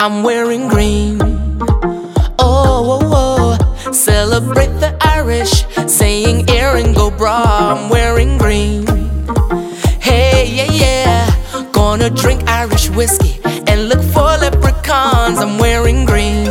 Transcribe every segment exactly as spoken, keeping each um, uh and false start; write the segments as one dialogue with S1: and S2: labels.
S1: I'm wearing green. Oh, oh, oh. Celebrate the Irish, saying Erin go bra. I'm wearing green. Hey, yeah, yeah. Gonna drink Irish whiskey and look for leprechauns. I'm wearing green.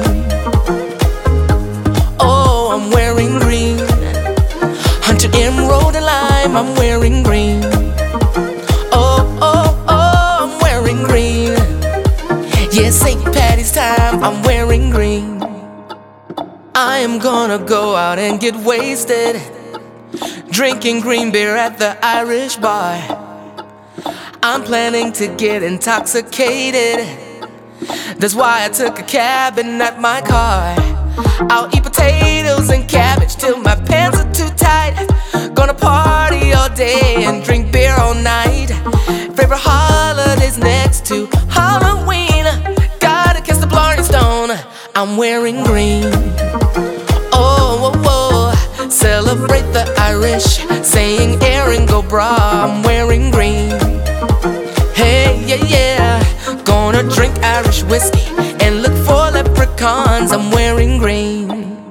S1: Oh, I'm wearing green. Hunted emerald and lime. I'm wearing green. Oh, oh, oh, I'm wearing green. Yeah, Saint Patty's time. I'm wearing green. I am gonna go out and get wasted, drinking green beer at the Irish bar. I'm planning to get intoxicated. That's why I took a cab and not my car. I'll eat potatoes and cabbage till my pants are too tight. Gonna party all day and drink beer all night. Favorite holidays next to Halloween. Gotta kiss the Blarney Stone. I'm wearing green. Oh, oh, oh. Celebrate the Irish, saying Erin go bra. I'm wearing green. Hey, yeah, yeah. Gonna drink Irish whiskey and look for leprechauns. I'm wearing green.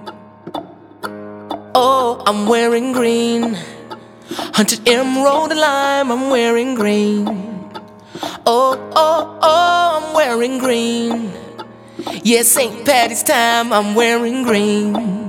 S1: Oh, I'm wearing green. Hunted emerald and lime. I'm wearing green. Oh, oh, oh, I'm wearing green. Yeah, Saint Patty's time. I'm wearing green.